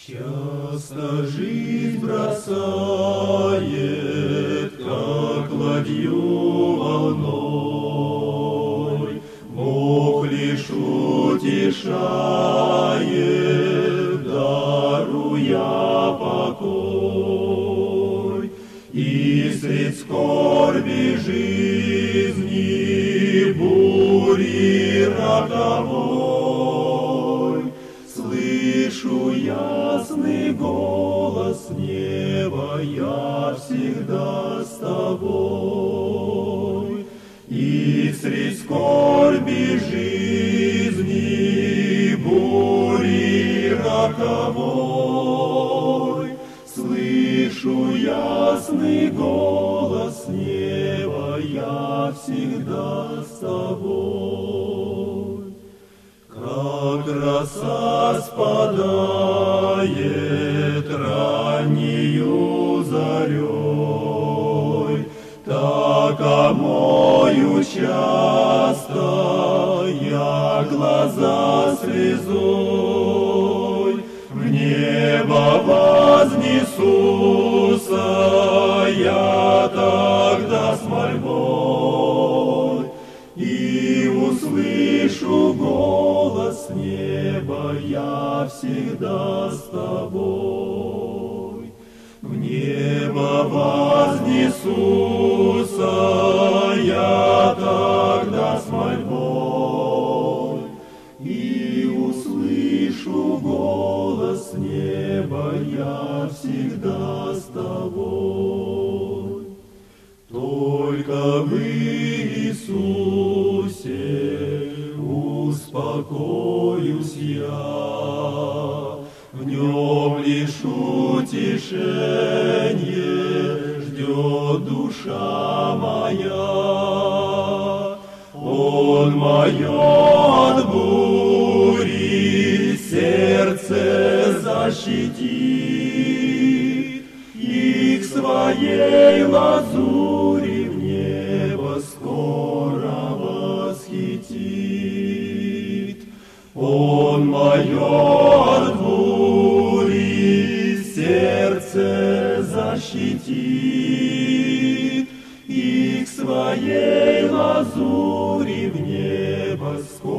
Часто жизнь бросает, как ладью волной, Бог лишь утешает, даруя покой. И средь скорби жизни, бури роковой, слышу ясный голос неба: я всегда с тобой. И средь скорби жизни, бури роковой, слышу ясный голос неба: я всегда с тобой. Как роса спадает раннею зарей, так омою часто я глаза слезой. В небо вознесуся я тогда с мольбой, и услышу голос неба: я всегда с тобой. В небо вознесуся я тогда с мольбой, и услышу голос неба: я всегда с тобой. Только в Иисусе успокоюсь я, в Нем лишь утешение ждет душа моя. Он мое от бури сердце защитит, и к своей лазури в небо скоро восхитит. Он мое от бури сердце защитит, и к своей лазури в небо скоро